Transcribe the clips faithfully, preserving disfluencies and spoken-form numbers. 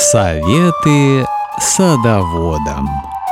Советы садоводам.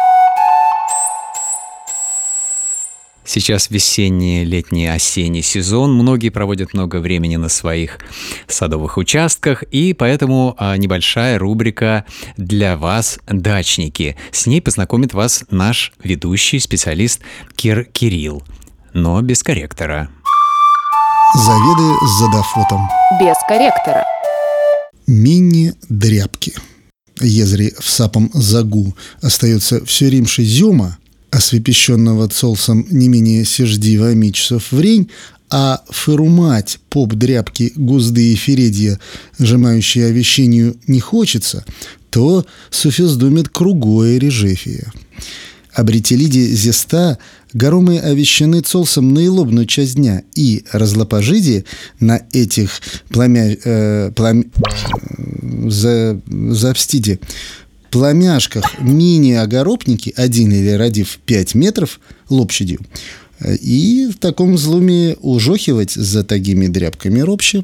Сейчас весенний, летний, осенний сезон. Многие проводят много времени на своих садовых участках, и поэтому небольшая рубрика для вас, дачники. С ней познакомит вас наш ведущий специалист Кир Кирилл, но без корректора. Заведы с задафотом. Без корректора. Міні-дрябки. Езри в сапом загу остается все римше зюма, освепещенного цолсом не менее сежди восьми часов врень, а фырумать поп-дрябки гузды и фередья, сжимающие овещению, не хочется, то суфездумит кругое режефия. Обретелиди зеста горомы овещены цолсом наилобную часть дня, и разлопожиди на этих пламя... Э, плам... за... запстиде пламяшках мини-огоропники один или родив пять метров лобщадью, и в таком злуме ужохивать за такими дрябками ропще.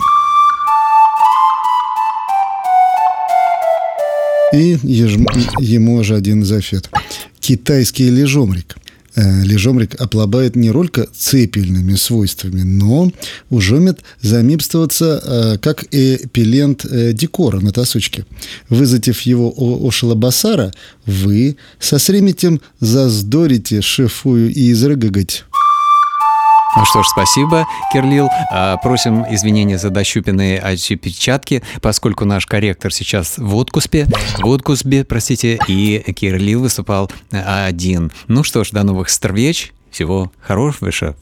И еж... ему же один зафет. Китайский лежомрик. Лежомрик оплабает не только цепельными свойствами, но ужомит замипствоваться как эпилент декора на тасучке. Вызатив его ошелобасара, вы со среметем заздорите шефую и изрыгагать. Ну что ж, спасибо, Кирлил. Просим извинения за дощупенные отпечатки, поскольку наш корректор сейчас в отпуске, в отпуске, простите, и Кирлил выступал один. Ну что ж, до новых встреч. Всего хорошего.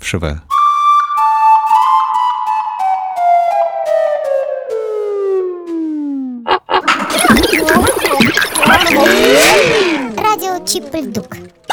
Радио Чип и Дук.